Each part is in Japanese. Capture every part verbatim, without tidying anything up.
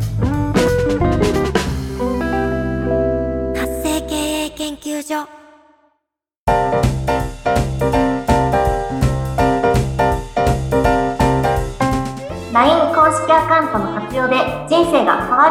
発生経営研究所。 ライン 公式アカウントの活用で人生が変わ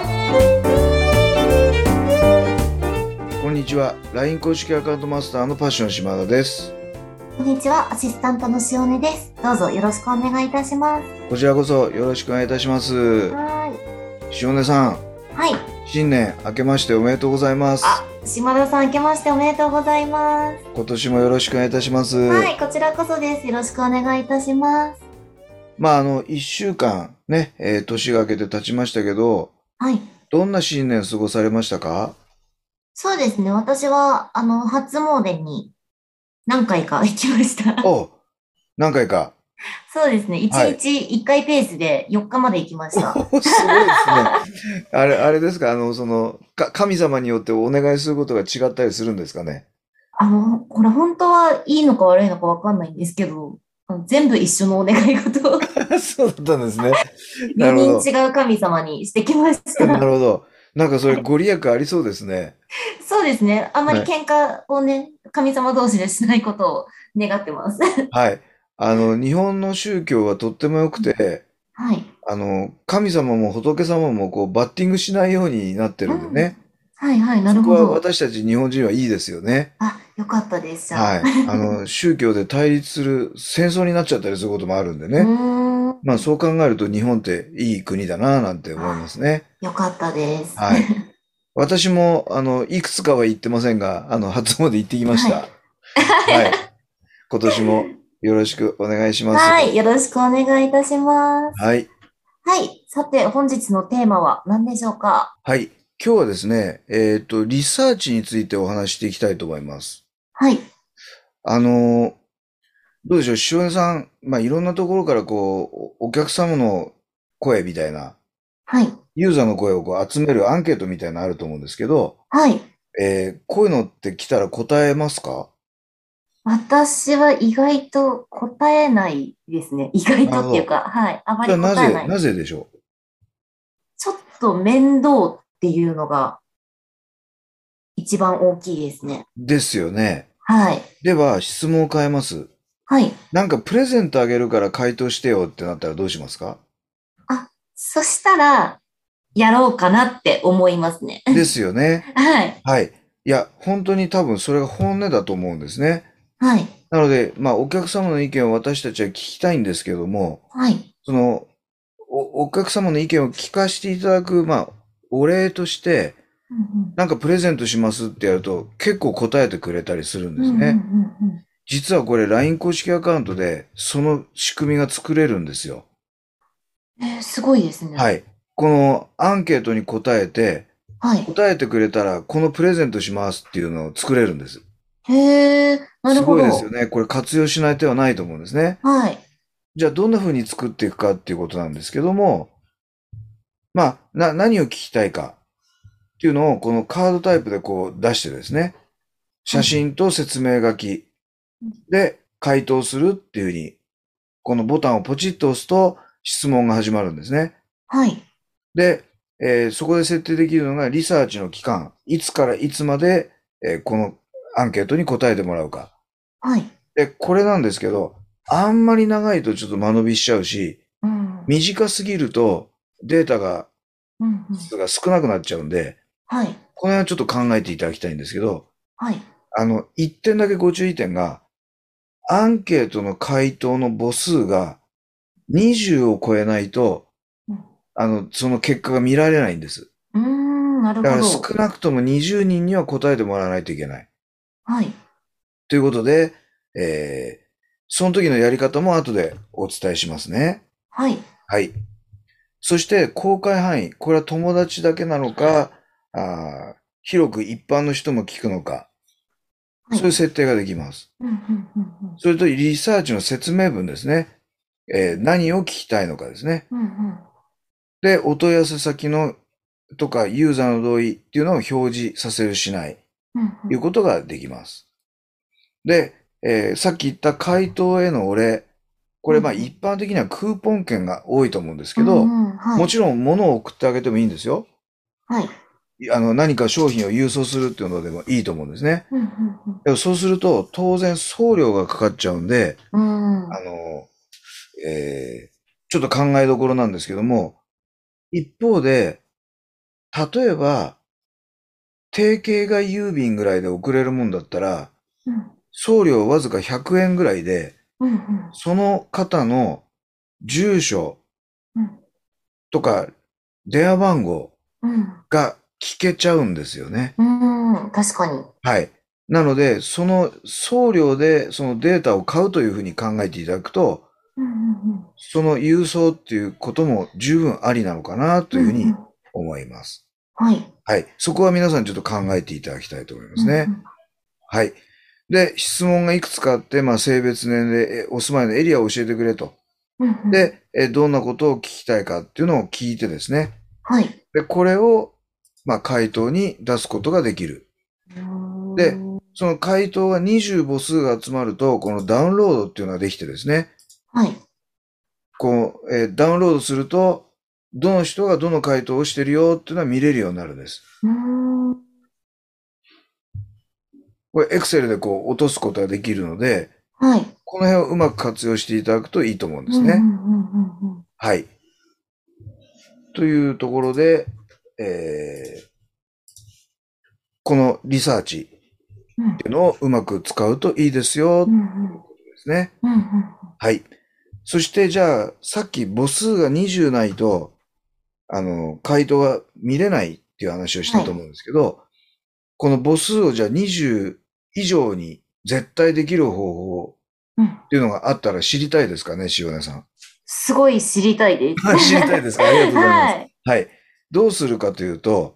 る。こんにちは。ライン 公式アカウントマスターのパッション島田です。 こんにちは。アシスタントの塩根です。どうぞよろしくお願いいたします。 こちらこそよろしくお願いいたします。 はい。 塩根さん。 はい。 新年明けましておめでとうございます。 あ、島田さん明けましておめでとうございます。 今年もよろしくお願いいたします。 はい、こちらこそです。よろしくお願いいたします。 まあ、あの、一週間ね、えー、年が明けて経ちましたけど、 はい。 どんな新年過ごされましたか？ そうですね。私は、あの、初詣に何回か行きました。 お、何回か。 そうですね。いちにちいっかいペースでよっかまで行きました。 お、すごいですね。あれ、あれですか、あの、その、か、神様によってお願いすることが違ったりするんですかね？ あの、これ本当はいいのか悪いのかわかんないんですけど、全部一緒のお願い事をそうだったんですね。 よにん違う神様にしてきました。 なるほど。なんかそれご利益ありそうですね。 そうですね。あんまり喧嘩をね、神様同士でしないことを願ってます。 はい。あの、日本の宗教はとっても良くて、 はい。 あの、神様も仏様もこうバッティングしないようになってるんでね。 うん、はいはい、なるそこはほど。 私たち日本人はいいですよね。 あ、よかったです。 はい。あの、宗教で対立する戦争になっちゃったりすることもあるんでね。 うーん。 まあそう考えると日本っていい国だなぁなんて思いますね。 よかったです。 はい。私も、あの、いくつかは言ってませんが、あの、初詣行ってきました。 はい。 はい。今年もよろしくお願いします。 はい。よろしくお願いいたします。 はい。 はい。さて、本日のテーマは何でしょうか？ はい。今日はですね、えっと、リサーチについてお話していきたいと思います。 はい。 あの、どうでしょう、塩根さん、まあ、いろんなところからこう、お客様の声みたいな、 はい。 ユーザーの声をこう集めるアンケートみたいなのあると思うんですけど、 はい。 えーこういうのって来たら答えますか？ 私は意外と答えないですね。意外なるほど。 とっていうか、はい。あまりじゃあなぜ、 答えない。 なぜでしょちょっと面倒っていうのが一番大きいですね。 う？ですよね。 はい。 では、質問を変えます。 はい。 なんかプレゼントあげるから回答してよってなったらどうしますか？ あ、そしたら、やろうかなって思いますね。 ですよね。 はい。 はい。いや、本当に多分それが本音だと思うんですね。 はい。 なので、まあ、お客様の意見を私たちは聞きたいんですけども、 はい。 その、お、お客様の意見を聞かせていただく、まあ、お礼として、 うんうんなんかプレゼントしますってやると、結構答えてくれたりするんうんうんうんですね。 うん。 実はこれ ライン 公式アカウントで、その仕組みが作れるんですよ。 えー、すごいですね。 はい。このアンケートに答えて、 はい。 答えてくれたら、このプレゼントしますっていうのを作れるんです。 へえ、なるすほど。 ごいですよね。これ活用しない手はないと思うんですね。 はい。 じゃあどんな風に作っていくかっていうことなんですけども、まあ、な、何を聞きたいかっていうのをこのカードタイプでこう出してですね、写はい。 真と説明書きで回答するっていう風に、このボタンをポチッと押すと質問が始まるんですね。 はい。 で、えーそこで設定できるのがリサーチの期間、いつからいつまで、えーこのアンケートに答えてもらうか。 はい。 で、これなんですけど、あんまり長いとちょっと間延びしちゃうし、 うん。 短すぎるとデータが、 うんうん。 数が少なくなっちゃうんで、 はい。 この辺はちょっと考えていただきたいんですけど、 はい。 あの、一点だけご注意点が、アンケートの回答の母数がにじゅうを超えないと、 うんあの、その結果が見られないんです。 うーん、なるだからほど。 少なくともにじゅうにんには答えてもらわないといけない。 はい。 ということで、えー、その時のやり方も後でお伝えしますね。 はい。 はい。そして公開範囲。これは友達だけなのか、あー広く一般の人も聞くのか。 はい。 そういう設定ができます。 うん、うん、うん、 それとリサーチの説明文ですね。えー何を聞きたいのかですね。 うん。うん、うん。 で、お問い合わせ先のとかユーザーの同意っていうのを表示させるしない。 うん、うん。 いうことができます。で、えーさっき言った回答へのお礼。 これまあうん一般的にはクーポン券が多いと思うんですけど、 うんうんはい、 もちろん物を送ってあげてもいいんですよ。 はい。 あの何か商品を郵送するっていうのでもいいと思うんですね。 うんうんでもそうすると当然送料がかかっちゃうんで、 うんうんあの、えーちょっと考えどころなんですけども、一方で、例えば、定型外郵便ぐらいで送れるもんだったら、 うん送料わずかひゃくえんぐらいで、 うんうんその方の住所うんとか電話番号うんが聞けちゃうんですよね。 うん確かに。 はい。なので、その送料でそのデータを買うというふうに考えていただくと、 うんうんその郵送っていうことも十分ありなのかなというふうにうんうん思います。 はい。 はい。そこは皆さんちょっと考えていただきたいと思いますね。 うんはい。で、質問がいくつかあって、まあ、性別、年齢、えお住まいのエリアを教えてくれと。 うんうん、 で、えどんなことを聞きたいかっていうのを聞いてですね。 はい。 で、これを、まあ、回答に出すことができる。で、その回答がにじゅう母数が集まると、このダウンロードっていうのができてですね。 はい。 こう、えーダウンロードすると、どの人がどの回答をしてるよっていうのは見れるようになるんです。 うーんこれ、Excel でこう落とすことができるので、 はい。 この辺をうまく活用していただくといいと思うんですね。 うんうんうんうんうんはい。というところで、えーこのリサーチうんっていうのをうまく使うといいですよ、とうんいうことですね。 うんうんはい。そして、じゃあ、さっき母数がにじゅうないと、あの、回答が見れないっていう話をしたと思うんですけど、この母数をじゃあにじゅう以上に絶対できる方法うんっていうのがあったら知りたいですかね、塩根さん。 すごい知りたいです。 知りたいですか。ありがとうございます。 はい。 はい。どうするかというと、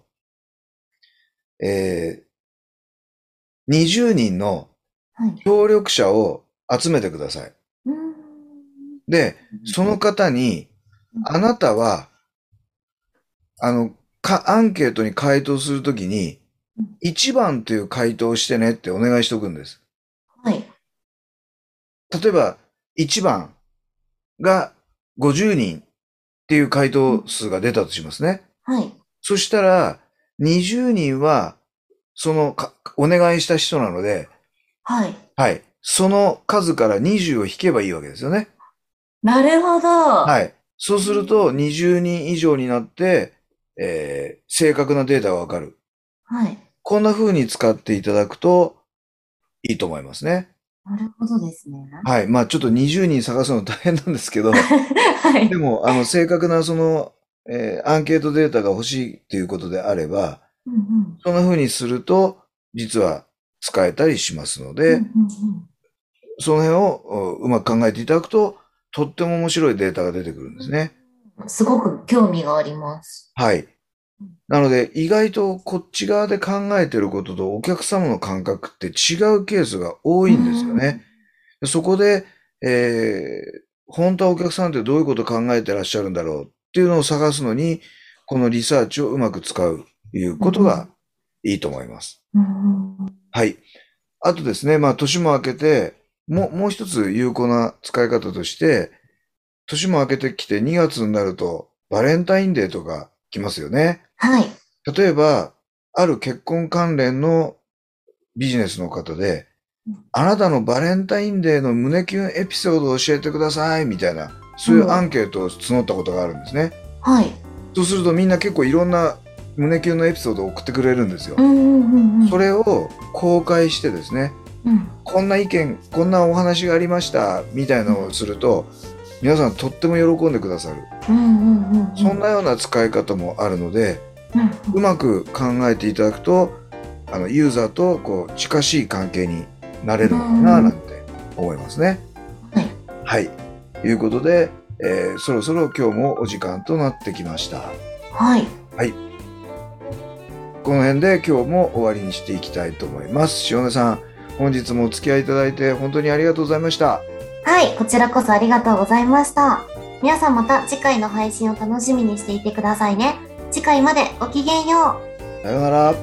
えー、にじゅうにんのはい。 協力者を集めてください。 うーんで、その方に、あなたは、あの、か、アンケートに回答するときに、いちばんという回答をしてねってお願いしておくんです。 はい。 例えば、いちばんがごじゅうにんっていう回答数が出たとしますね。 はい。 そしたら、にじゅうにんは、そのか、お願いした人なので、 はい。 はい。その数からにじゅうを引けばいいわけですよね。 なるほど。 はい。そうすると、にじゅうにん以上になって、えー正確なデータがわかる。 はい。 こんな風に使っていただくといいと思いますね。 なるほどですね。 はい。まあちょっとにじゅうにん探すの大変なんですけど、 はいで。も、あの、正確なその、えーアンケートデータが欲しいっていうことであれば、 うんうんそんな風にすると、実は使えたりしますのうんで、 うんその辺をううまく考えていただくと、とっても面白いデータが出てくるんですね。 うんすごく興味があります。 はい。なので、意外とこっち側で考えてることとお客様の感覚って違うケースが多いんですよね。そこで、えー本当はお客さんってどういうことを考えてらっしゃるんだろうっていうのを探すのに、このリサーチをうまく使うということがいいと思います。 うんうんはい。あとですね、まあ、年も明けて、もう、もう一つ有効な使い方として、年も明けてきてにがつになると、バレンタインデーとか来ますよね。 はい。 例えば、ある結婚関連のビジネスの方で、あなたのバレンタインデーの胸キュンエピソードを教えてください、みたいな、そういうアンケートを募ったことがあるんですね。 はい。 そうするとみんな結構いろんな胸キュンのエピソードを送ってくれるんですよう。んうんうんうん。 それを公開してですね、 うん。 こんな意見、こんなお話がありました、みたいなのをすると、皆さんとっても喜んでくださる。 うんうんうんうん。 そんなような使い方もあるので、 うんうまく考えていただくと、あの、ユーザーとこう、近しい関係になれるのかな、なんて思いますね。 はい。 はい。ということで、えーそろそろ今日もお時間となってきました。 はい。 はい。この辺で今日も終わりにしていきたいと思います。塩根さん、本日もお付き合いいただいて本当にありがとうございました。 はい。こちらこそありがとうございました。皆さんまた次回の配信を楽しみにしていてくださいね。次回までごきげんよう。 さようなら。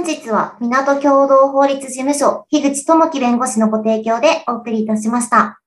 本日は港共同法律事務所、樋口智樹弁護士のご提供でお送りいたしました。